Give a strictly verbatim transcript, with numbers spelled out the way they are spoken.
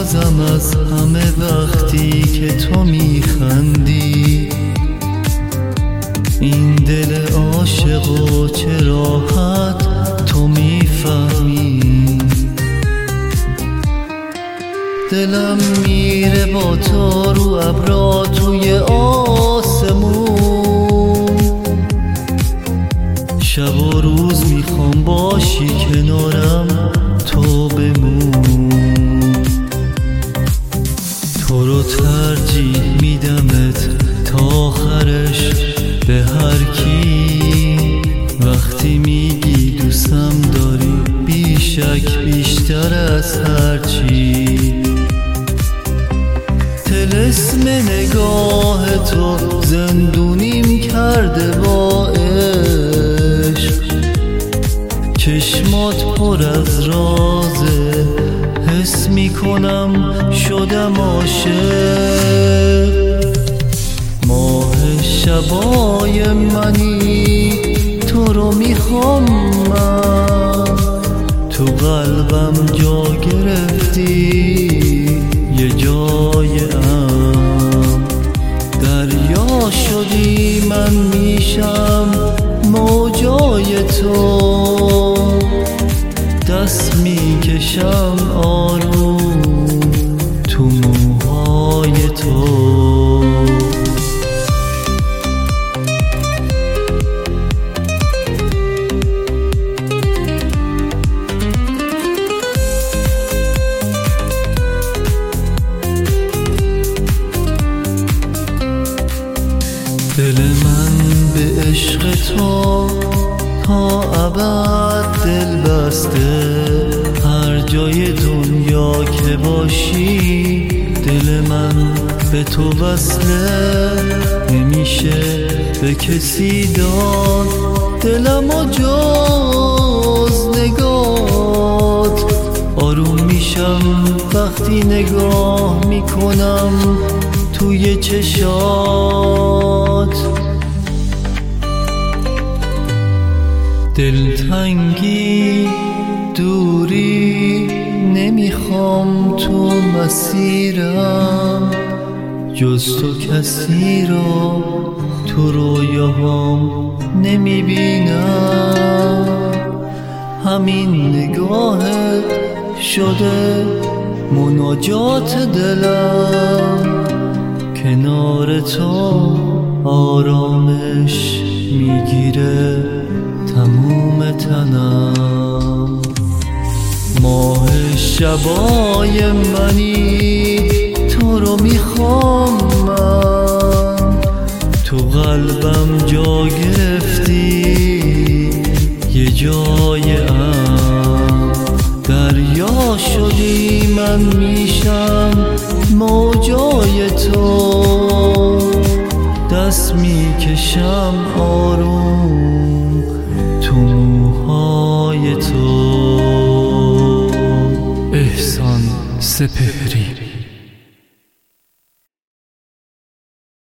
میسازم از همه وقتی که تو میخندی. این دل عاشق و چه راحت تو میفهمی. دلم میره با تو رو ابرا توی آسمون. شب و روز میخوام باشی کنارم تو بمون. تو رو ترجیح میدمت تا آخرش به هر کی. وقتی میگی دوستم داری بیشک بیشتر از هر چی. طلسم نگاه تو زندونیم کرده با عشق. چشمات پر از رازه، حس میکنم شدم عاشق. ماه شبای منی تو رو میخوام من. تو قلبم جا گرفتی یه جای ام. دریا شدی من میشم موجای تو. دست میکشم آروم تو موهای تو. دل من به عشق تو تا ابد دل بسته. هر جای دنیا که باشی دل من به تو وصله. نمیشه به کسی داد دلم و جز نگات. آروم میشم وقتی نگاه میکنم توی چشات. دلتنگی دوری نمیخوام تو مسیرم. جز تو کسی رو تو رویاهام نمیبینم. همین نگاهت شده مناجات دلم. کنار تو آرامش میگیره تموم تنم. ماه شبای منی تو رو میخوام من. تو قلبم جا گرفتی یه جای ام. دریا شدی من میشم موجای تو. دست میکشم آروم تو موهای تو. احسان سپهر.